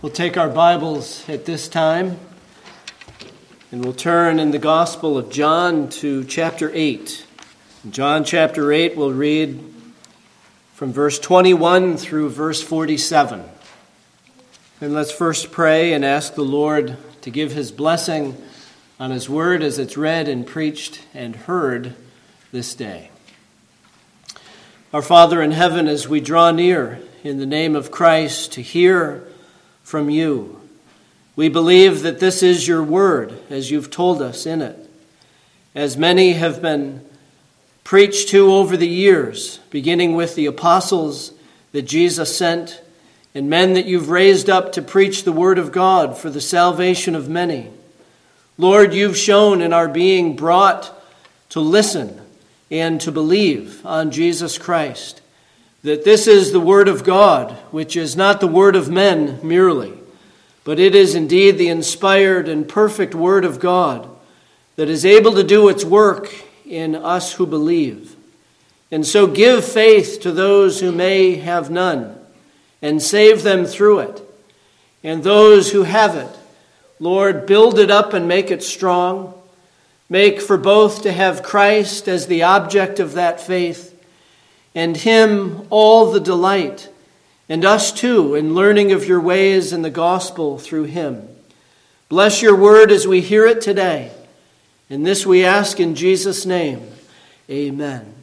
We'll take our Bibles at this time and we'll turn in the Gospel of John to chapter 8. In John chapter 8, we'll read from verse 21 through verse 47. And let's first pray and ask the Lord to give his blessing on his word as it's read and preached and heard this day. Our Father in heaven, as we draw near in the name of Christ to hear from you, we believe that this is your word, as you've told us in it. As many have been preached to over the years, beginning with the apostles that Jesus sent, and men that you've raised up to preach the word of God for the salvation of many. Lord, you've shown in our being brought to listen and to believe on Jesus Christ, that this is the word of God, which is not the word of men merely, but it is indeed the inspired and perfect word of God that is able to do its work in us who believe. And so give faith to those who may have none, and save them through it. And those who have it, Lord, build it up and make it strong. Make for both to have Christ as the object of that faith, and him all the delight, and us too in learning of your ways in the gospel through him. Bless your word as we hear it today. And this we ask in Jesus' name. Amen.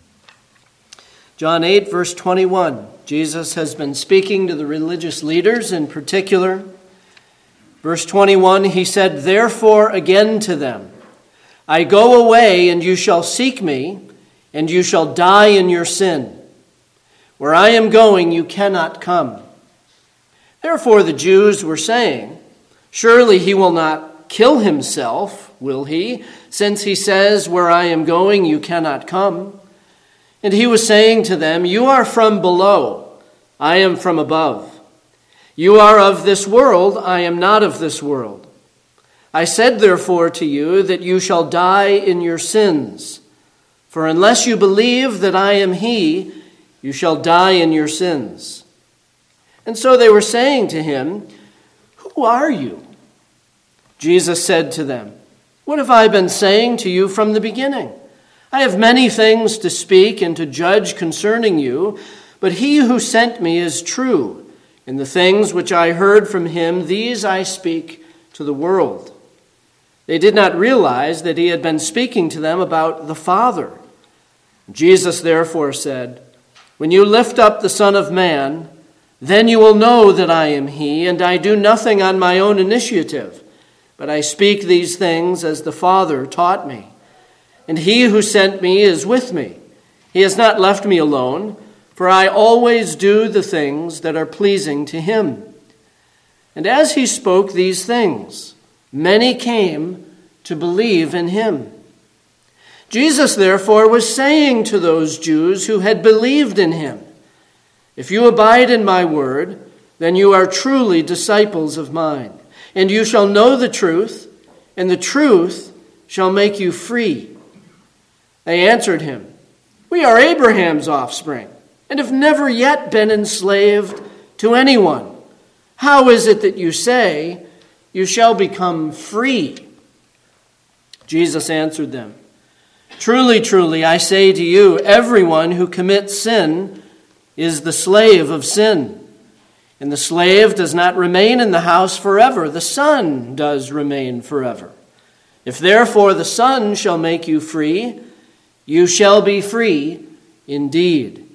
John 8, verse 21. Jesus has been speaking to the religious leaders in particular. Verse 21, he said, "Therefore again to them, I go away, and you shall seek me, and you shall die in your sin. Where I am going, you cannot come." Therefore the Jews were saying, "Surely he will not kill himself, will he? Since he says, 'Where I am going, you cannot come.'" And he was saying to them, "You are from below, I am from above. You are of this world, I am not of this world. I said therefore to you that you shall die in your sins. For unless you believe that I am he, you shall die in your sins." And so they were saying to him, "Who are you?" Jesus said to them, "What have I been saying to you from the beginning? I have many things to speak and to judge concerning you, but he who sent me is true, and the things which I heard from him, these I speak to the world." They did not realize that he had been speaking to them about the Father. Jesus therefore said, "When you lift up the Son of Man, then you will know that I am he, and I do nothing on my own initiative, but I speak these things as the Father taught me. And he who sent me is with me. He has not left me alone, for I always do the things that are pleasing to him." And as he spoke these things, many came to believe in him. Jesus, therefore, was saying to those Jews who had believed in him, "If you abide in my word, then you are truly disciples of mine, and you shall know the truth, and the truth shall make you free." They answered him, "We are Abraham's offspring, and have never yet been enslaved to anyone. How is it that you say, 'You shall become free'?" Jesus answered them, "Truly, truly, I say to you, everyone who commits sin is the slave of sin. And the slave does not remain in the house forever. The Son does remain forever. If therefore the Son shall make you free, you shall be free indeed.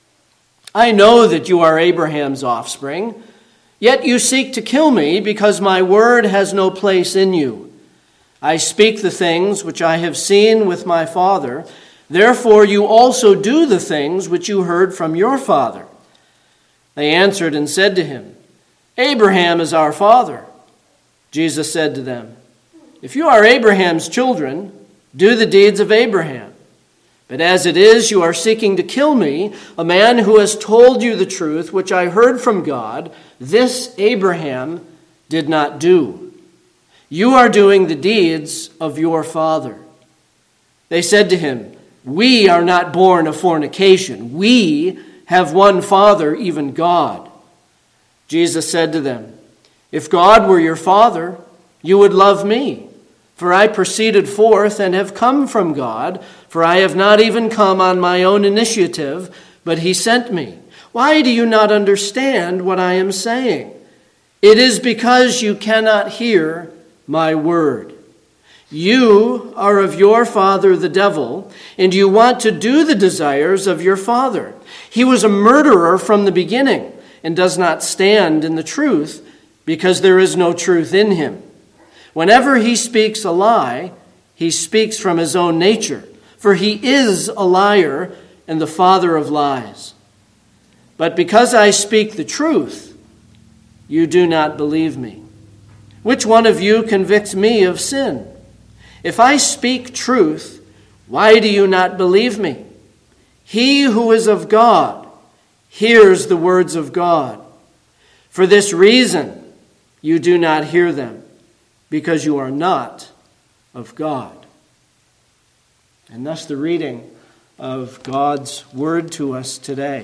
I know that you are Abraham's offspring, yet you seek to kill me because my word has no place in you. I speak the things which I have seen with my Father. Therefore you also do the things which you heard from your father." They answered and said to him, "Abraham is our father." Jesus said to them, "If you are Abraham's children, do the deeds of Abraham. But as it is, you are seeking to kill me, a man who has told you the truth which I heard from God. This Abraham did not do. You are doing the deeds of your father." They said to him, "We are not born of fornication. We have one Father, even God." Jesus said to them, If God were your Father, you would love me, for I proceeded forth and have come from God, for I have not even come on my own initiative, but he sent me. Why do you not understand what I am saying? It is because you cannot hear my word. You are of your father the devil, and you want to do the desires of your father. He was a murderer from the beginning and does not stand in the truth, because there is no truth in him. Whenever he speaks a lie, he speaks from his own nature, for he is a liar and the father of lies. But because I speak the truth, you do not believe me. Which one of you convicts me of sin? If I speak truth, why do you not believe me? He who is of God hears the words of God. For this reason, you do not hear them, because you are not of God. And thus the reading of God's word to us today.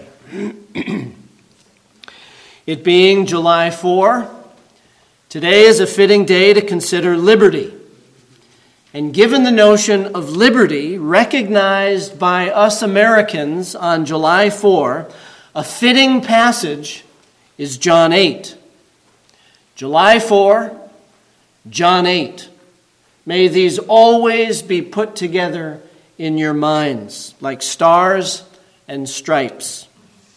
It being July 4, today is a fitting day to consider liberty. And given the notion of liberty recognized by us Americans on July 4, a fitting passage is John 8. July 4, John 8. May these always be put together in your minds, like stars and stripes.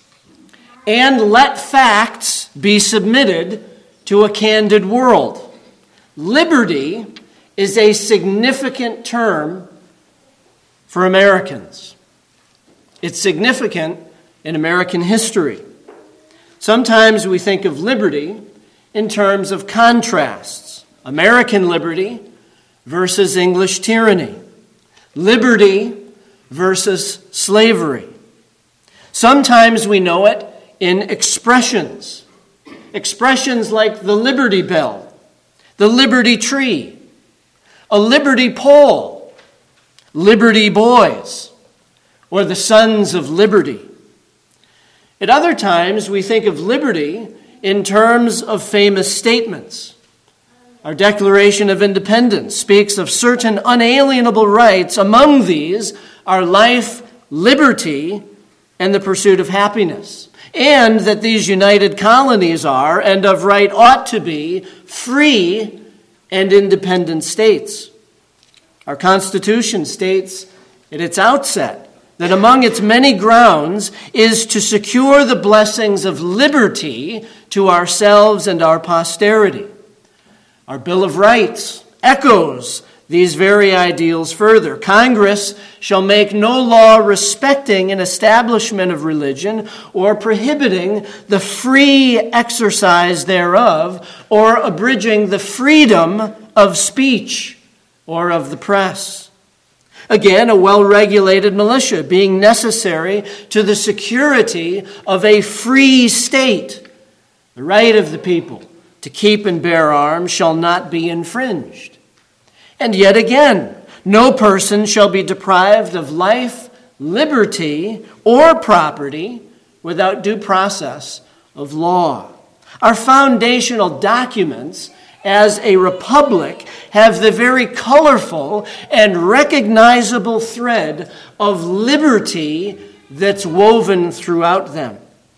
And let facts be submitted to a candid world. Liberty is a significant term for Americans. It's significant in American history. Sometimes we think of liberty in terms of contrasts. American liberty versus English tyranny. Liberty versus slavery. Sometimes we know it in expressions. Expressions like the Liberty Bell, the Liberty Tree, a Liberty Pole, Liberty Boys, or the Sons of Liberty. At other times, we think of liberty in terms of famous statements. Our Declaration of Independence speaks of certain unalienable rights. Among these are life, liberty, and the pursuit of happiness. And that these united colonies are, and of right ought to be, free and independent states. Our Constitution states at its outset that among its many grounds is to secure the blessings of liberty to ourselves and our posterity. Our Bill of Rights echoes these very ideals further. Congress shall make no law respecting an establishment of religion or prohibiting the free exercise thereof or abridging the freedom of speech or of the press. Again, a well-regulated militia being necessary to the security of a free state. The right of the people to keep and bear arms shall not be infringed. And yet again, no person shall be deprived of life, liberty, or property without due process of law. Our foundational documents as a republic have the very colorful and recognizable thread of liberty that's woven throughout them.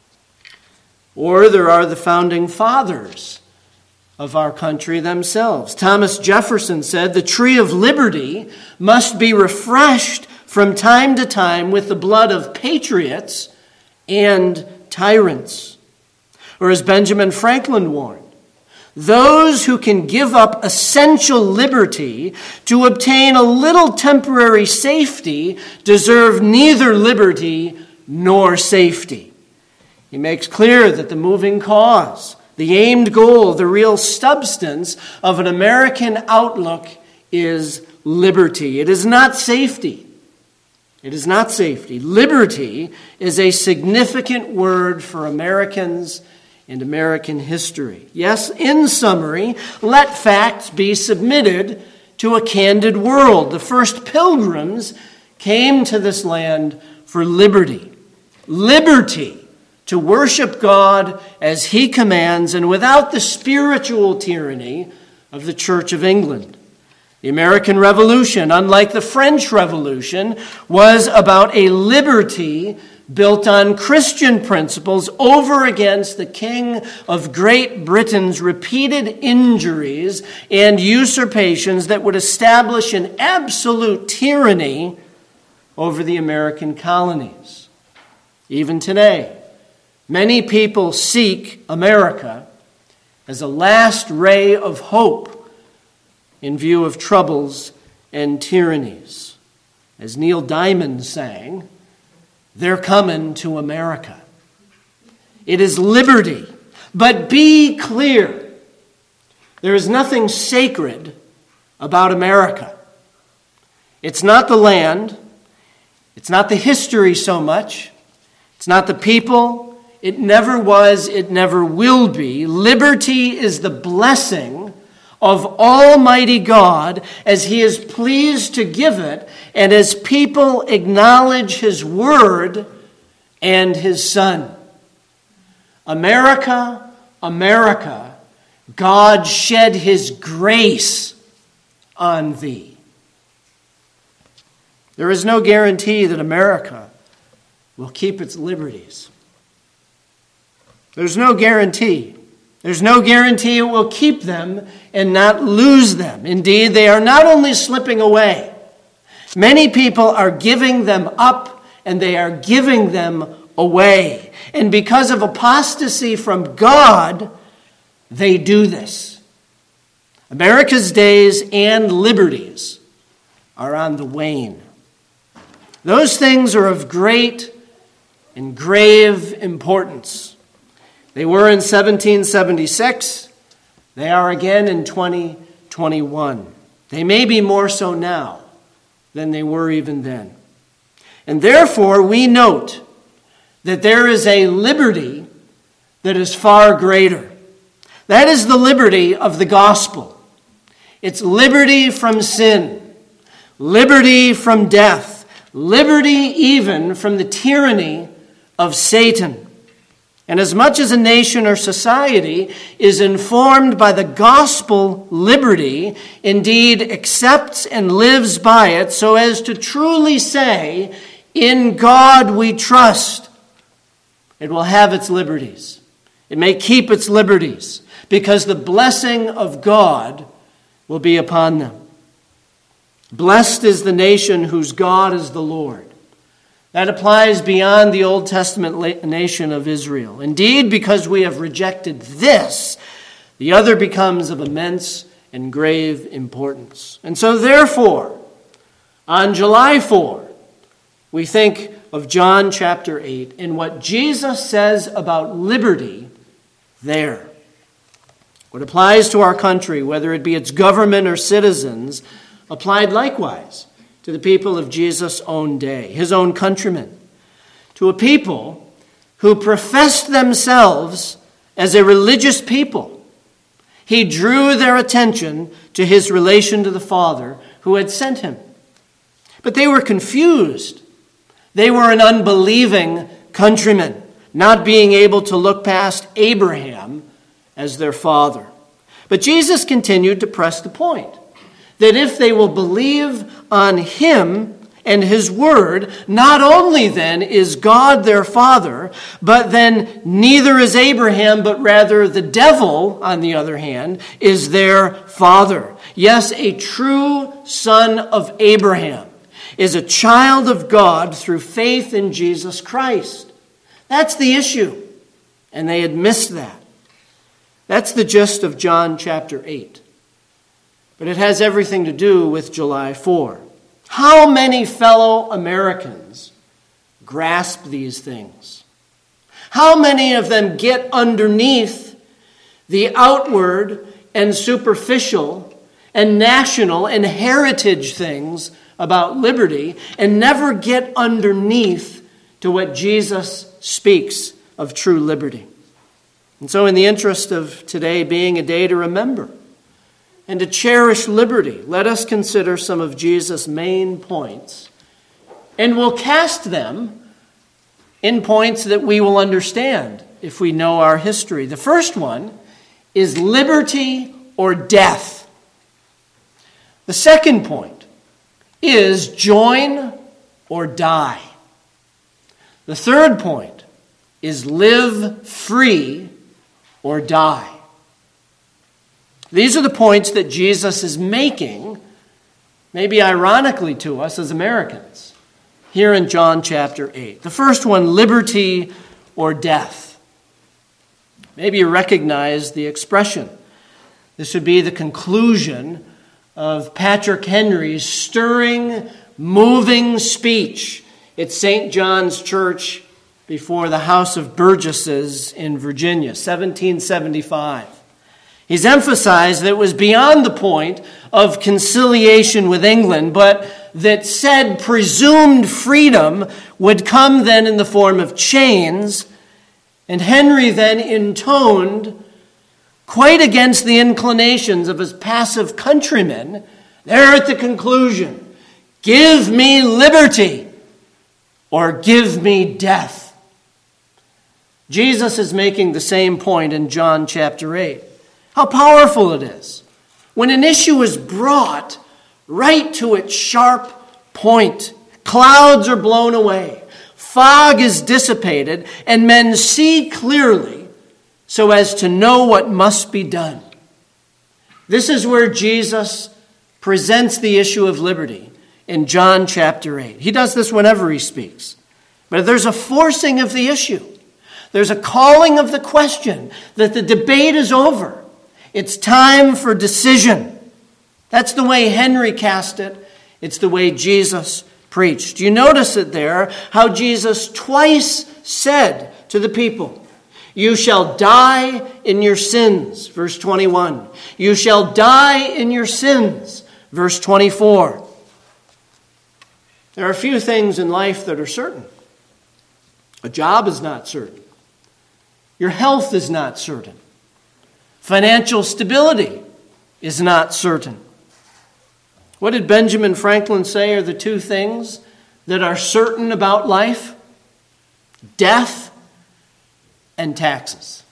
Or there are the founding fathers of our country themselves. Thomas Jefferson said, "The tree of liberty must be refreshed from time to time with the blood of patriots and tyrants." Or as Benjamin Franklin warned, those who can give up essential liberty to obtain a little temporary safety deserve neither liberty nor safety. He makes clear that the moving cause, the aimed goal, the real substance of an American outlook is liberty. It is not safety. It is not safety. Liberty is a significant word for Americans and American history. Yes, in summary, let facts be submitted to a candid world. The first pilgrims came to this land for liberty. Liberty to worship God as he commands and without the spiritual tyranny of the Church of England. The American Revolution, unlike the French Revolution, was about a liberty built on Christian principles over against the King of Great Britain's repeated injuries and usurpations that would establish an absolute tyranny over the American colonies. Even today, many people seek America as a last ray of hope in view of troubles and tyrannies. As Neil Diamond sang, they're coming to America. It is liberty, but be clear, there is nothing sacred about America. It's not the land, it's not the history so much, it's not the people, it never was, it never will be. Liberty is the blessing of Almighty God as he is pleased to give it and as people acknowledge his word and his Son. America, America, God shed his grace on thee. There is no guarantee that America will keep its liberties. There's no guarantee. There's no guarantee it will keep them and not lose them. Indeed, they are not only slipping away, many people are giving them up and they are giving them away. And because of apostasy from God, they do this. America's days and liberties are on the wane. Those things are of great and grave importance. They were in 1776. They are again in 2021. They may be more so now than they were even then. And therefore, we note that there is a liberty that is far greater. That is the liberty of the gospel. It's liberty from sin, liberty from death, liberty even from the tyranny of Satan. And as much as a nation or society is informed by the gospel liberty, indeed accepts and lives by it so as to truly say, in God we trust, it will have its liberties. It may keep its liberties because the blessing of God will be upon them. Blessed is the nation whose God is the Lord. That applies beyond the Old Testament nation of Israel. Indeed, because we have rejected this, the other becomes of immense and grave importance. And so therefore, on July 4, we think of John chapter 8 and what Jesus says about liberty there. What applies to our country, whether it be its government or citizens, applied likewise to the people of Jesus' own day, his own countrymen, to a people who professed themselves as a religious people. He drew their attention to his relation to the Father who had sent him. But they were confused. They were an unbelieving countrymen, not being able to look past Abraham as their father. But Jesus continued to press the point that if they will believe on him and his word, not only then is God their father, but then neither is Abraham, but rather the devil, on the other hand, is their father. Yes, a true son of Abraham is a child of God through faith in Jesus Christ. That's the issue, and they had missed that. That's the gist of John chapter 8. But it has everything to do with July 4. How many fellow Americans grasp these things? How many of them get underneath the outward and superficial and national and heritage things about liberty and never get underneath to what Jesus speaks of true liberty? And so in the interest of today being a day to remember and to cherish liberty, let us consider some of Jesus' main points, and we'll cast them in points that we will understand if we know our history. The first one is liberty or death. The second point is join or die. The third point is live free or die. These are the points that Jesus is making, maybe ironically to us as Americans, here in John chapter 8. The first one, liberty or death. Maybe you recognize the expression. This would be the conclusion of Patrick Henry's stirring, moving speech at St. John's Church before the House of Burgesses in Virginia, 1775. He's emphasized that it was beyond the point of conciliation with England, but that said presumed freedom would come then in the form of chains, and Henry then intoned, quite against the inclinations of his passive countrymen, there at the conclusion, "Give me liberty or give me death." Jesus is making the same point in John chapter 8. How powerful it is when an issue is brought right to its sharp point. Clouds are blown away, fog is dissipated, and men see clearly so as to know what must be done. This is where Jesus presents the issue of liberty in John chapter 8. He does this whenever he speaks. But there's a forcing of the issue. There's a calling of the question that the debate is over. It's time for decision. That's the way Henry cast it. It's the way Jesus preached. You notice it there, how Jesus twice said to the people, "You shall die in your sins," verse 21. "You shall die in your sins," verse 24. There are a few things in life that are certain. A job is not certain. Your health is not certain. Financial stability is not certain. What did Benjamin Franklin say are the two things that are certain about life? Death and taxes.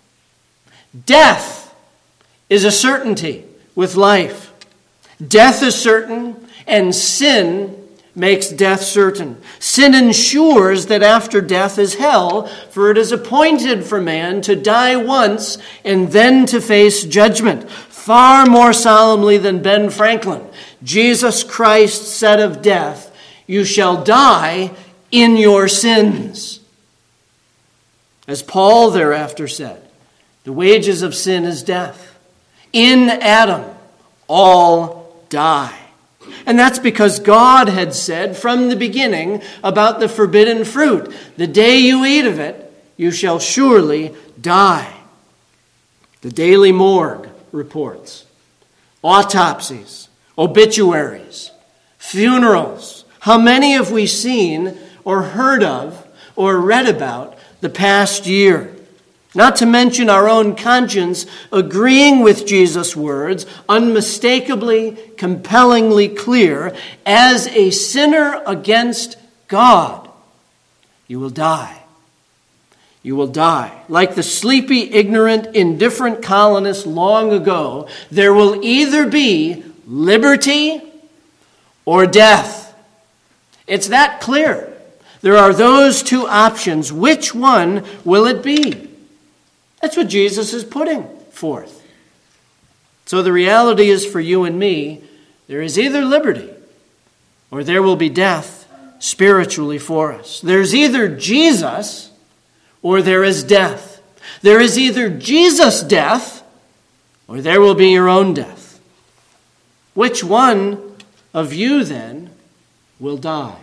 Death is a certainty with life. Death is certain, and sin makes death certain. Sin ensures that after death is hell, for it is appointed for man to die once and then to face judgment. Far more solemnly than Ben Franklin, Jesus Christ said of death, "You shall die in your sins." As Paul thereafter said, the wages of sin is death. In Adam, all die. And that's because God had said from the beginning about the forbidden fruit, "The day you eat of it, you shall surely die." The Daily Morgue reports, autopsies, obituaries, funerals. How many have we seen or heard of or read about the past year? Not to mention our own conscience agreeing with Jesus' words, unmistakably, compellingly clear, as a sinner against God, you will die. You will die. Like the sleepy, ignorant, indifferent colonists long ago, there will either be liberty or death. It's that clear. There are those two options. Which one will it be? That's what Jesus is putting forth. So the reality is for you and me, there is either liberty or there will be death spiritually for us. There's either Jesus or there is death. There is either Jesus' death or there will be your own death. Which one of you then will die?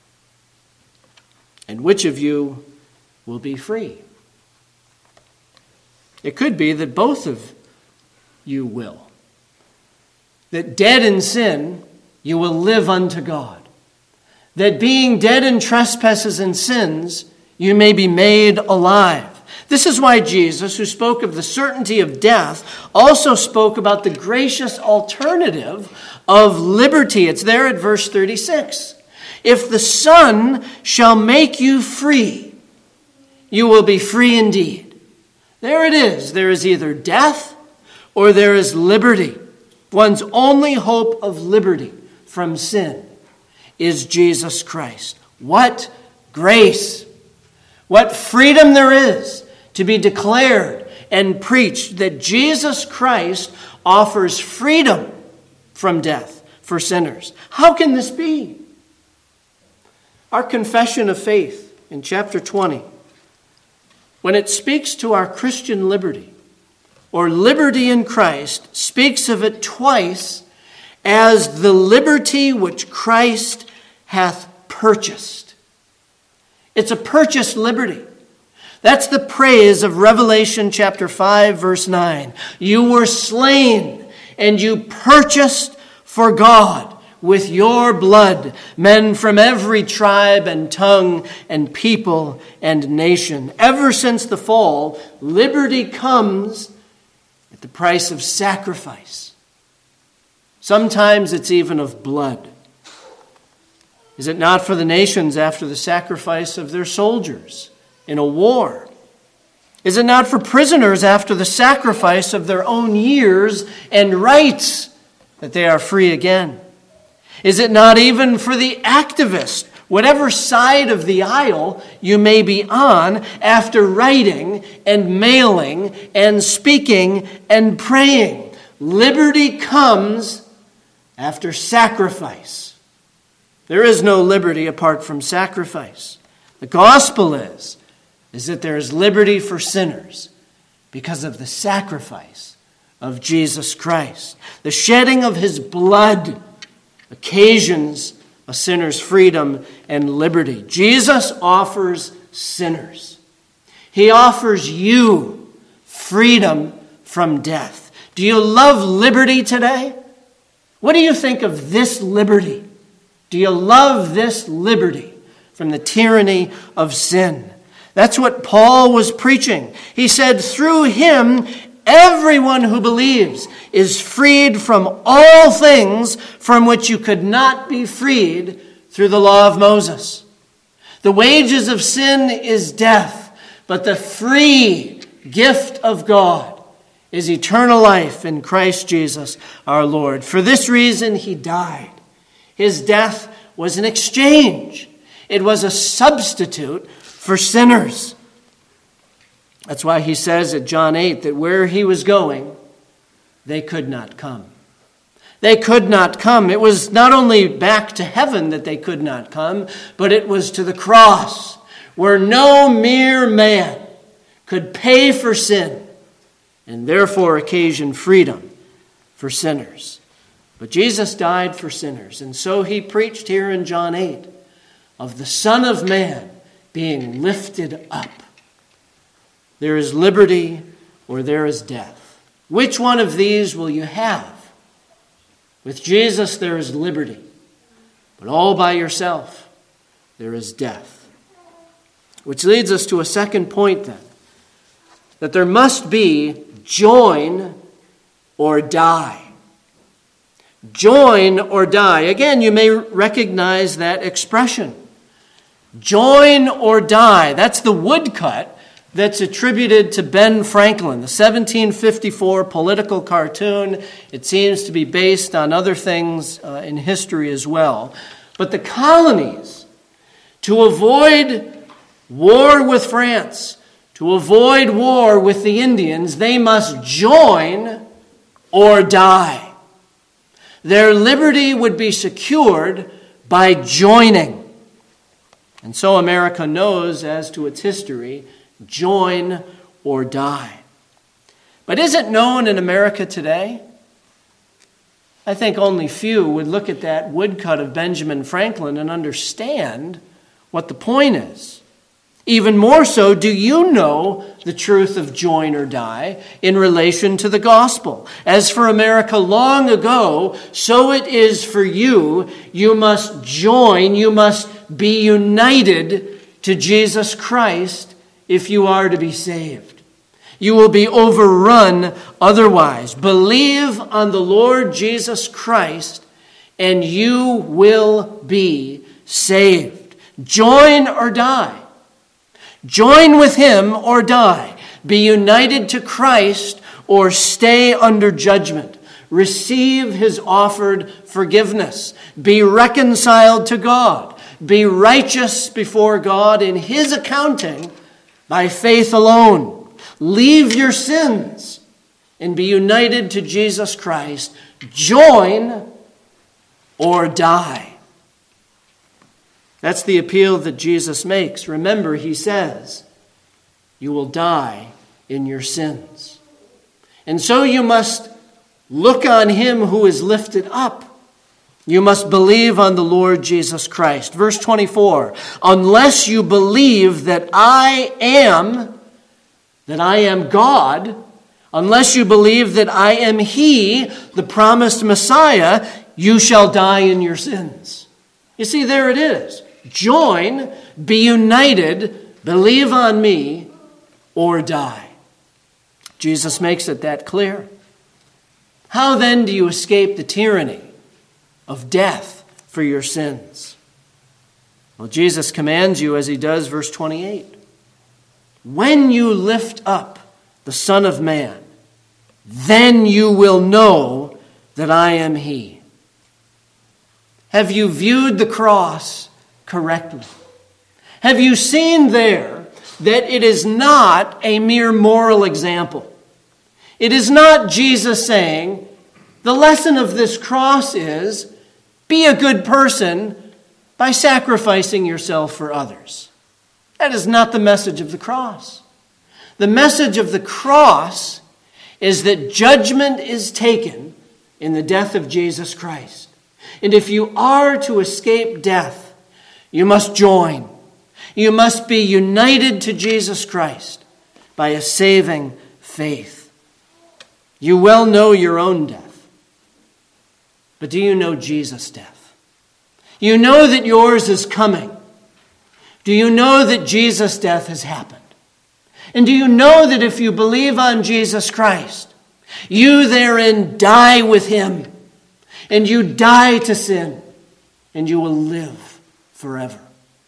And which of you will be free? It could be that both of you will. That dead in sin, you will live unto God. That being dead in trespasses and sins, you may be made alive. This is why Jesus, who spoke of the certainty of death, also spoke about the gracious alternative of liberty. It's there at verse 36. If the Son shall make you free, you will be free indeed. There it is. There is either death or there is liberty. One's only hope of liberty from sin is Jesus Christ. What grace! What freedom there is to be declared and preached that Jesus Christ offers freedom from death for sinners. How can this be? Our confession of faith in chapter 20, when it speaks to our Christian liberty, or liberty in Christ, speaks of it twice as the liberty which Christ hath purchased. It's a purchased liberty. That's the praise of Revelation chapter 5, verse 9. You were slain, and you purchased for God with your blood men from every tribe and tongue and people and nation. Ever since the fall, liberty comes at the price of sacrifice. Sometimes it's even of blood. Is it not for the nations after the sacrifice of their soldiers in a war? Is it not for prisoners after the sacrifice of their own years and rights that they are free again? Is it not even for the activist, whatever side of the aisle you may be on, after writing and mailing and speaking and praying? Liberty comes after sacrifice. There is no liberty apart from sacrifice. The gospel is that there is liberty for sinners because of the sacrifice of Jesus Christ. The shedding of his blood occasions a sinner's freedom and liberty. Jesus offers sinners. He offers you freedom from death. Do you love liberty today? What do you think of this liberty? Do you love this liberty from the tyranny of sin? That's what Paul was preaching. He said, through him, everyone who believes is freed from all things from which you could not be freed through the law of Moses. The wages of sin is death, but the free gift of God is eternal life in Christ Jesus our Lord. For this reason he died. His death was an exchange. It was a substitute for sinners. That's why he says at John 8 that where he was going, they could not come. They could not come. It was not only back to heaven that they could not come, but it was to the cross, where no mere man could pay for sin and therefore occasion freedom for sinners. But Jesus died for sinners, and so he preached here in John 8 of the Son of Man being lifted up. There is liberty or there is death. Which one of these will you have? With Jesus there is liberty, but all by yourself there is death. Which leads us to a second point then, that there must be join or die. Join or die. Again, you may recognize that expression. Join or die. That's the woodcut that's attributed to Ben Franklin, the 1754 political cartoon. It seems to be based on other things in history as well. But the colonies, to avoid war with France, to avoid war with the Indians, they must join or die. Their liberty would be secured by joining. And so America knows, as to its history, join or die. But is it known in America today? I think only few would look at that woodcut of Benjamin Franklin and understand what the point is. Even more so, do you know the truth of join or die in relation to the gospel? As for America long ago, so it is for you. You must join, you must be united to Jesus Christ if you are to be saved. You will be overrun otherwise. Believe on the Lord Jesus Christ and you will be saved. Join or die. Join with him or die. Be united to Christ or stay under judgment. Receive his offered forgiveness. Be reconciled to God. Be righteous before God in his accounting by faith alone. Leave your sins and be united to Jesus Christ. Join or die. That's the appeal that Jesus makes. Remember, he says, you will die in your sins. And so you must look on him who is lifted up. You must believe on the Lord Jesus Christ. Verse 24, unless you believe that I am God, unless you believe that I am he, the promised Messiah, you shall die in your sins. You see, there it is. Join, be united, believe on me, or die. Jesus makes it that clear. How then do you escape the tyranny of death for your sins? Well, Jesus commands you as he does, verse 28. When you lift up the Son of Man, then you will know that I am he. Have you viewed the cross correctly? Have you seen there that it is not a mere moral example? It is not Jesus saying, the lesson of this cross is, be a good person by sacrificing yourself for others. That is not the message of the cross. The message of the cross is that judgment is taken in the death of Jesus Christ. And if you are to escape death, you must join. You must be united to Jesus Christ by a saving faith. You well know your own death. But do you know Jesus' death? You know that yours is coming. Do you know that Jesus' death has happened? And do you know that if you believe on Jesus Christ, you therein die with him, and you die to sin, and you will live forever?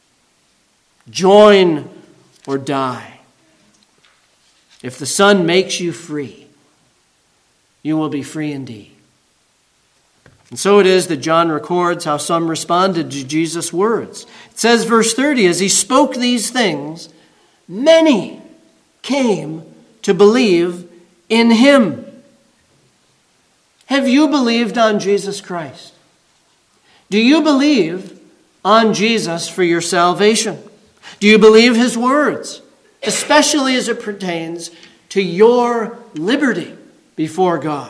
Join or die. If the Son makes you free, you will be free indeed. And so it is that John records how some responded to Jesus' words. It says, verse 30, as he spoke these things, many came to believe in him. Have you believed on Jesus Christ? Do you believe on Jesus for your salvation? Do you believe his words, especially as it pertains to your liberty before God?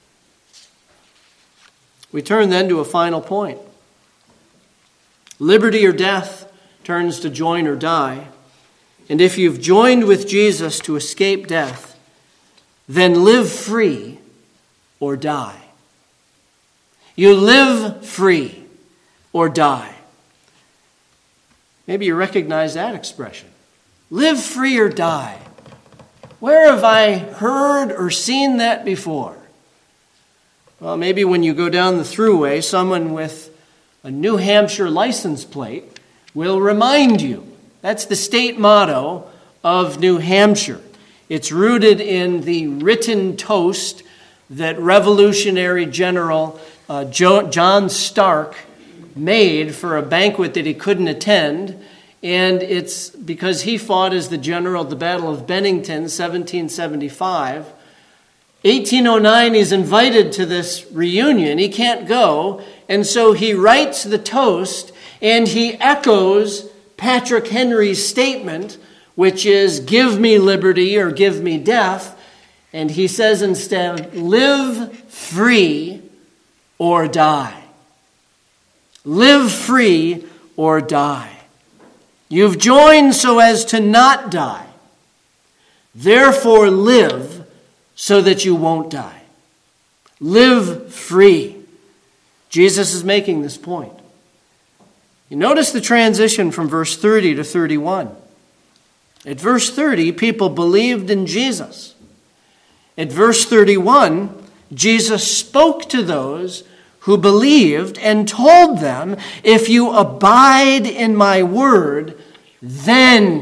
We turn then to a final point. Liberty or death turns to join or die. And if you've joined with Jesus to escape death, then live free or die. You live free or die. Maybe you recognize that expression. Live free or die. Where have I heard or seen that before? Well, maybe when you go down the thruway, someone with a New Hampshire license plate will remind you. That's the state motto of New Hampshire. It's rooted in the written toast that Revolutionary General John Stark made for a banquet that he couldn't attend. And it's because he fought as the general at the Battle of Bennington, 1775. 1809, he's invited to this reunion. He can't go. And so he writes the toast and he echoes Patrick Henry's statement, which is, give me liberty or give me death. And he says instead, live free or die. Live free or die. You've joined so as to not die. Therefore live so that you won't die. Live free. Jesus is making this point. You notice the transition from verse 30 to 31. At verse 30, people believed in Jesus. At verse 31, Jesus spoke to those who believed and told them, if you abide in my word, then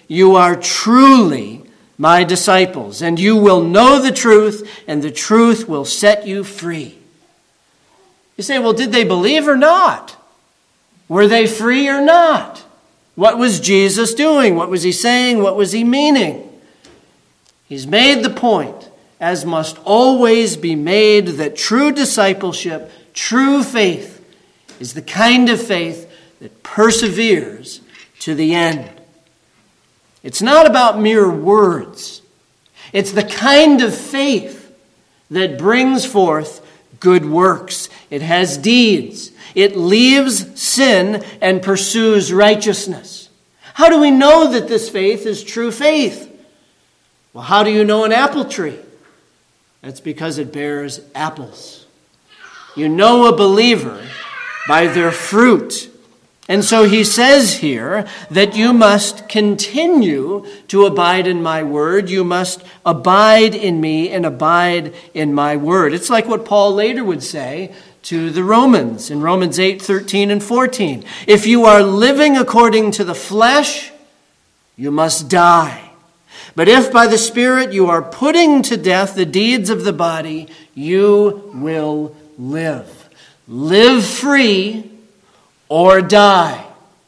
you are truly my disciples, and you will know the truth, and the truth will set you free. You say, well, did they believe or not? Were they free or not? What was Jesus doing? What was he saying? What was he meaning? He's made the point, as must always be made, that true discipleship, true faith, is the kind of faith that perseveres to the end. It's not about mere words. It's the kind of faith that brings forth good works. It has deeds. It leaves sin and pursues righteousness. How do we know that this faith is true faith? Well, how do you know an apple tree? That's because it bears apples. You know a believer by their fruit. And so he says here that you must continue to abide in my word. You must abide in me and abide in my word. It's like what Paul later would say to the Romans in Romans 8:13 and 14. If you are living according to the flesh, you must die. But if by the Spirit you are putting to death the deeds of the body, you will live. Live free or die.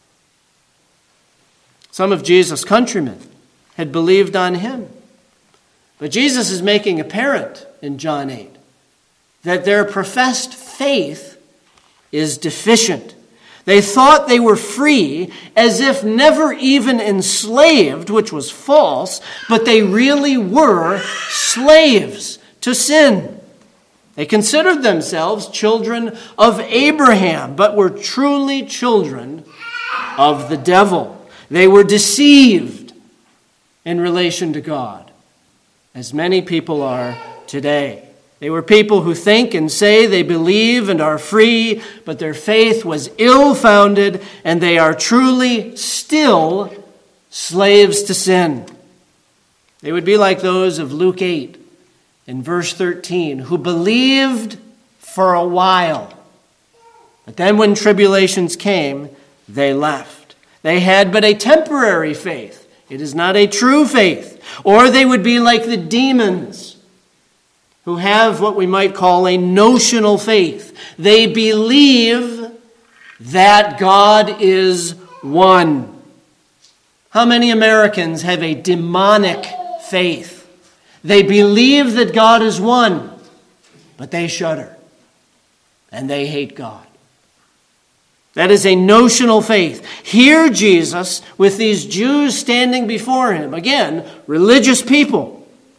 Some of Jesus' countrymen had believed on him. But Jesus is making apparent in John 8 that their professed faith is deficient. They thought they were free as if never even enslaved, which was false, but they really were slaves to sin. They considered themselves children of Abraham, but were truly children of the devil. They were deceived in relation to God, as many people are today. They were people who think and say they believe and are free, but their faith was ill-founded, and they are truly still slaves to sin. They would be like those of Luke 8 in verse 13, who believed for a while. But then when tribulations came, they left. They had but a temporary faith. It is not a true faith. Or they would be like the demons, who have what we might call a notional faith. They believe that God is one. How many Americans have a demonic faith? They believe that God is one, but they shudder and they hate God. That is a notional faith. Here Jesus, with these Jews standing before him, again, religious people,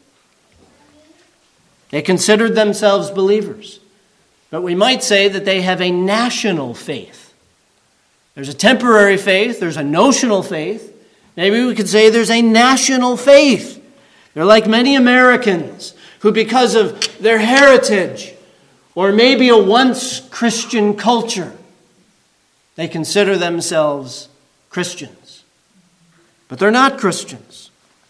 they considered themselves believers. But we might say that they have a national faith. There's a temporary faith. There's a notional faith. Maybe we could say there's a national faith. They're like many Americans who, because of their heritage or maybe a once Christian culture, they consider themselves Christians. But they're not Christians.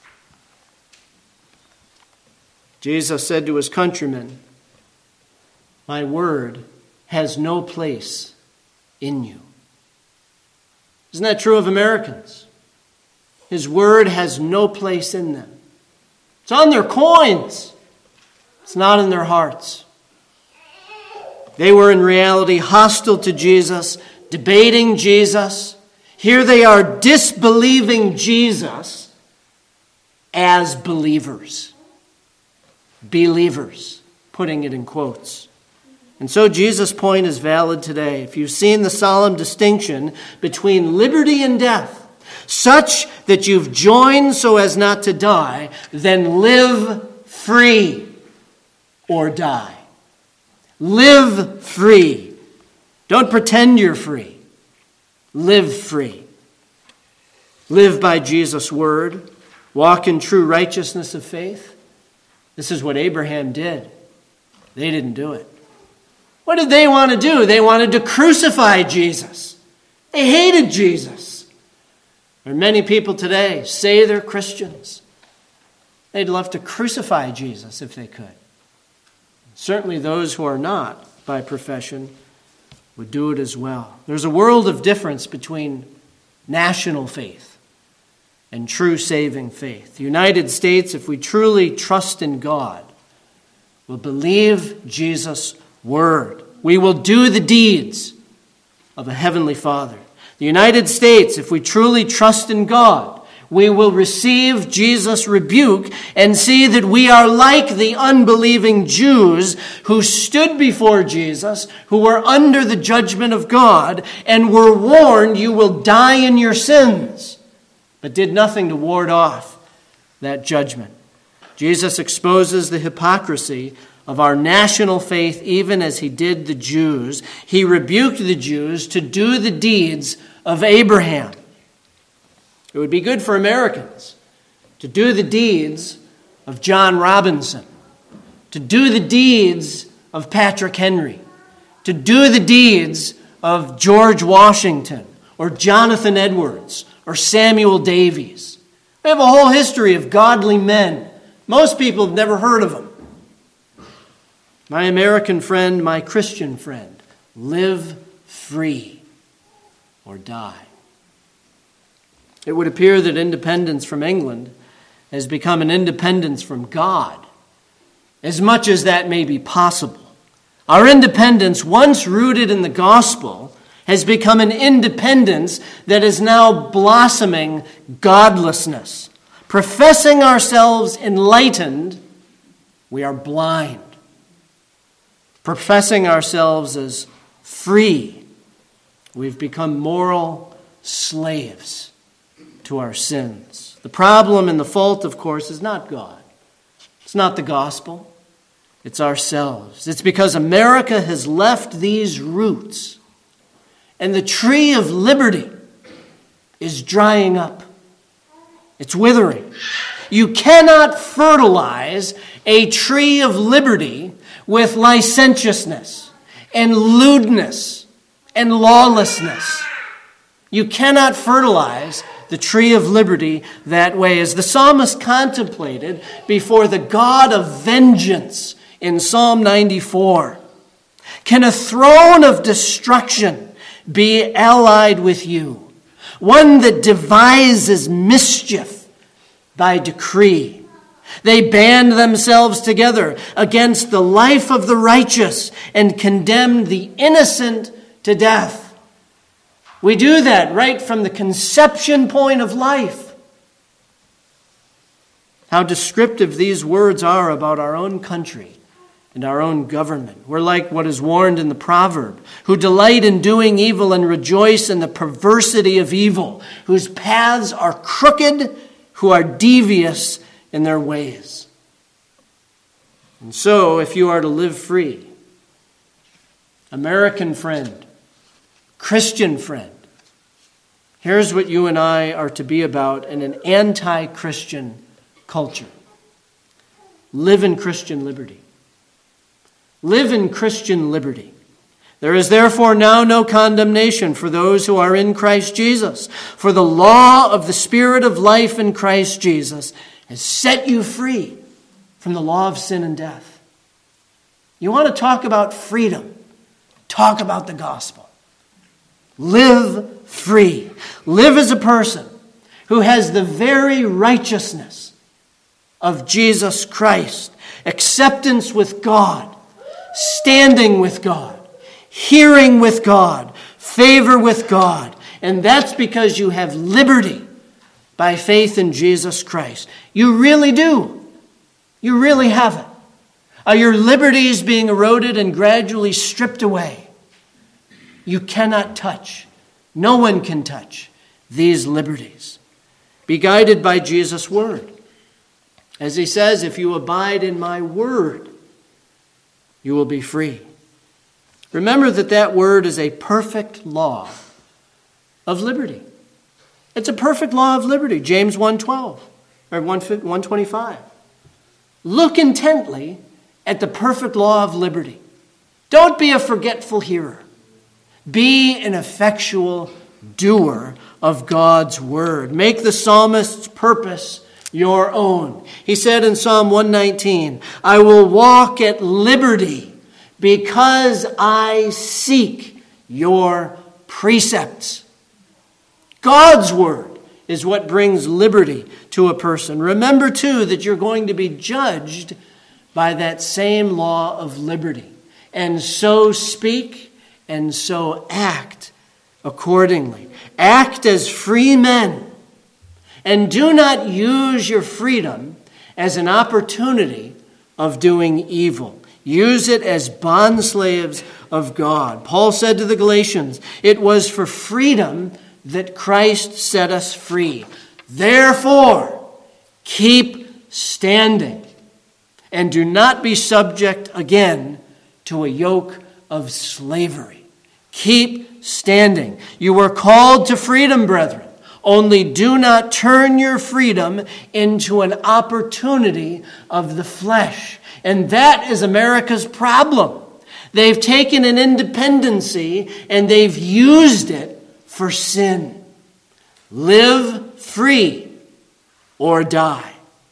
Jesus said to his countrymen, my word has no place in you. Isn't that true of Americans? His word has no place in them. It's on their coins. It's not in their hearts. They were in reality hostile to Jesus, debating Jesus. Here they are disbelieving Jesus as believers. Believers, putting it in quotes. And so Jesus' point is valid today. If you've seen the solemn distinction between liberty and death, such that you've joined so as not to die, then live free or die. Live free. Don't pretend you're free. Live free. Live by Jesus' word. Walk in true righteousness of faith. This is what Abraham did. They didn't do it. What did they want to do? They wanted to crucify Jesus. They hated Jesus. There are many people today say they're Christians. They'd love to crucify Jesus if they could. Certainly those who are not by profession would do it as well. There's a world of difference between national faith and true saving faith. The United States, if we truly trust in God, will believe Jesus' word. We will do the deeds of a heavenly Father. The United States, if we truly trust in God, we will receive Jesus' rebuke and see that we are like the unbelieving Jews who stood before Jesus, who were under the judgment of God, and were warned, you will die in your sins, but did nothing to ward off that judgment. Jesus exposes the hypocrisy of our national faith even as he did the Jews. He rebuked the Jews to do the deeds of Abraham. It would be good for Americans to do the deeds of John Robinson, to do the deeds of Patrick Henry, to do the deeds of George Washington or Jonathan Edwards or Samuel Davies. We have a whole history of godly men. Most people have never heard of them. My American friend, my Christian friend, live free or die. It would appear that independence from England has become an independence from God, as much as that may be possible. Our independence, once rooted in the gospel, has become an independence that is now blossoming godlessness. Professing ourselves enlightened, we are blind. Professing ourselves as free, we've become moral slaves to our sins. The problem and the fault, of course, is not God. It's not the gospel. It's ourselves. It's because America has left these roots, and the tree of liberty is drying up. It's withering. You cannot fertilize a tree of liberty with licentiousness and lewdness and lawlessness. You cannot fertilize the tree of liberty that way. As the psalmist contemplated before the God of vengeance in Psalm 94, can a throne of destruction be allied with you? One that devises mischief by decree. They band themselves together against the life of the righteous and condemn the innocent to death. We do that right from the conception point of life. How descriptive these words are about our own country and our own government. We're like what is warned in the proverb, who delight in doing evil and rejoice in the perversity of evil, whose paths are crooked, who are devious in their ways. And so, if you are to live free, American friend, Christian friend, here's what you and I are to be about in an anti-Christian culture. Live in Christian liberty. Live in Christian liberty. There is therefore now no condemnation for those who are in Christ Jesus. For the law of the Spirit of life in Christ Jesus has set you free from the law of sin and death. You want to talk about freedom? Talk about the gospel. Live free. Live as a person who has the very righteousness of Jesus Christ. Acceptance with God. Standing with God. Hearing with God. Favor with God. And that's because you have liberty by faith in Jesus Christ. You really do. You really have it. Are your liberties being eroded and gradually stripped away? You cannot touch. No one can touch these liberties. Be guided by Jesus' word. As he says, if you abide in my word, you will be free. Remember that word is a perfect law of liberty. It's a perfect law of liberty. James 1:12 or 1:25. Look intently at the perfect law of liberty. Don't be a forgetful hearer. Be an effectual doer of God's word. Make the psalmist's purpose your own. He said in Psalm 119, I will walk at liberty because I seek your precepts. God's word is what brings liberty to a person. Remember, too, that you're going to be judged by that same law of liberty. And so speak and so act accordingly. Act as free men. And do not use your freedom as an opportunity of doing evil. Use it as bondslaves of God. Paul said to the Galatians, it was for freedom that Christ set us free. Therefore, keep standing and do not be subject again to a yoke of slavery. Keep standing. You were called to freedom, brethren. Only do not turn your freedom into an opportunity of the flesh. And that is America's problem. They've taken an independency and they've used it for sin. Live free or die.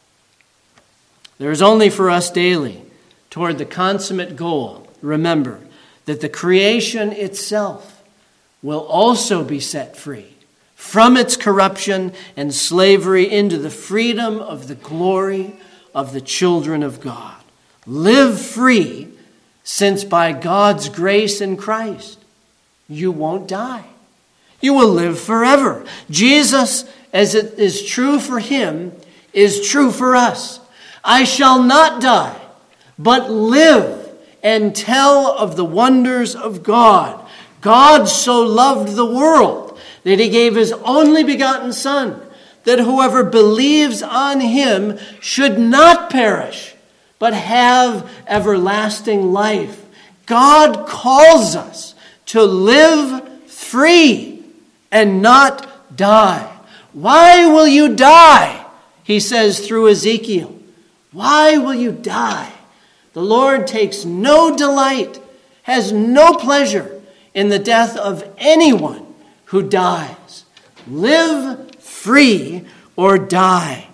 There is only for us daily toward the consummate goal. Remember that the creation itself will also be set free from its corruption and slavery into the freedom of the glory of the children of God. Live free, since by God's grace in Christ, you won't die. You will live forever. Jesus, as it is true for him, is true for us. I shall not die, but live and tell of the wonders of God. God so loved the world that he gave his only begotten Son, that whoever believes on him should not perish, but have everlasting life. God calls us to live free and not die. Why will you die? He says through Ezekiel. Why will you die? The Lord takes no delight, has no pleasure in the death of anyone who dies. Live free or die.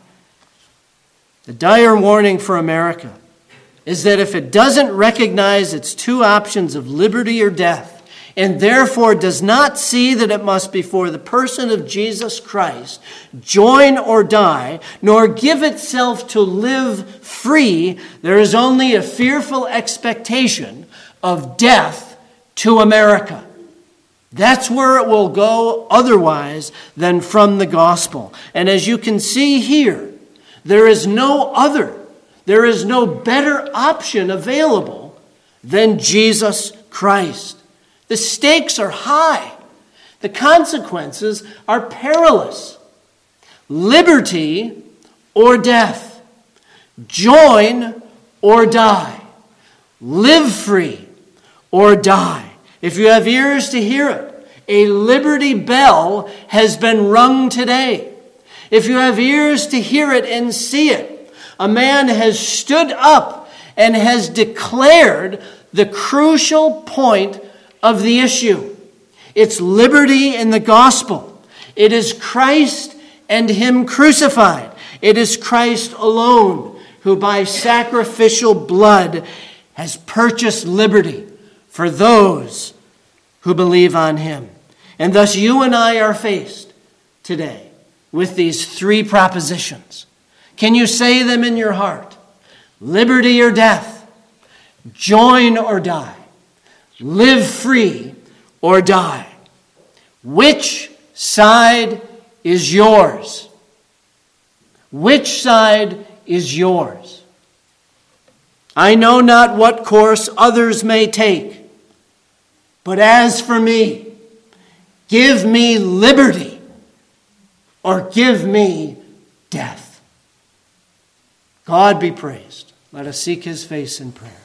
The dire warning for America is that if it doesn't recognize its two options of liberty or death, and therefore does not see that it must be for the person of Jesus Christ, join or die, nor give itself to live free, there is only a fearful expectation of death to America. That's where it will go otherwise than from the gospel. And as you can see here, there is no better option available than Jesus Christ. The stakes are high. The consequences are perilous. Liberty or death. Join or die. Live free or die. If you have ears to hear it, a liberty bell has been rung today. If you have ears to hear it and see it, a man has stood up and has declared the crucial point of the issue. It's liberty in the gospel. It is Christ and him crucified. It is Christ alone who by sacrificial blood has purchased liberty for those who believe on him. And thus you and I are faced today with these three propositions. Can you say them in your heart? Liberty or death, join or die, live free or die. Which side is yours? Which side is yours? I know not what course others may take, but as for me, give me liberty or give me death. God be praised. Let us seek his face in prayer.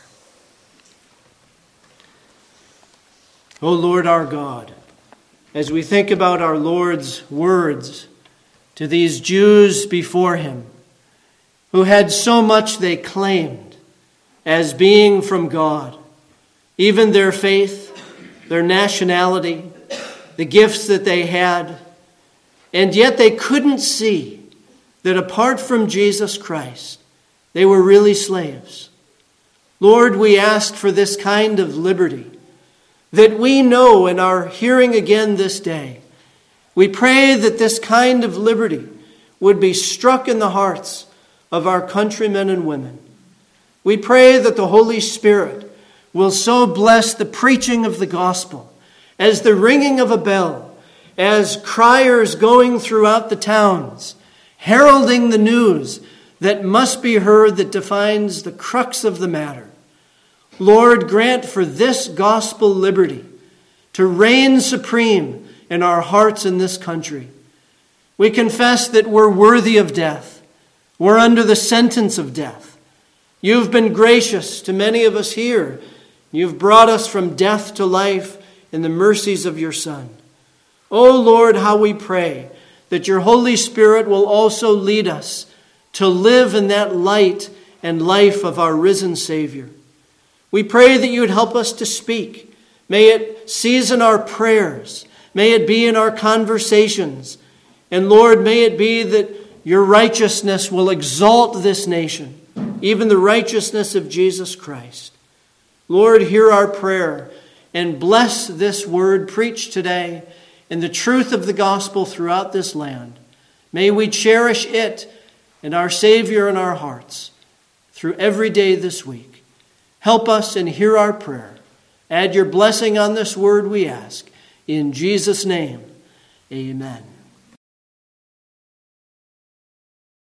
O Lord our God, as we think about our Lord's words to these Jews before him, who had so much they claimed as being from God, even their faith, their nationality, the gifts that they had, and yet they couldn't see that apart from Jesus Christ, they were really slaves. Lord, we ask for this kind of liberty that we know and are hearing again this day We pray that this kind of liberty would be struck in the hearts of our countrymen and women. We pray that the Holy Spirit will so bless the preaching of the gospel as the ringing of a bell, as criers going throughout the towns, heralding the news that must be heard that defines the crux of the matter. Lord, grant for this gospel liberty to reign supreme in our hearts in this country. We confess that we're worthy of death. We're under the sentence of death. You've been gracious to many of us here. You've brought us from death to life in the mercies of your Son. Oh Lord, how we pray that your Holy Spirit will also lead us to live in that light and life of our risen Savior. We pray that you would help us to speak. May it season our prayers. May it be in our conversations. And Lord, may it be that your righteousness will exalt this nation, even the righteousness of Jesus Christ. Lord, hear our prayer and bless this word preached today and the truth of the gospel throughout this land. May we cherish it and our Savior in our hearts through every day this week. Help us and hear our prayer. Add your blessing on this word, we ask. In Jesus' name, amen.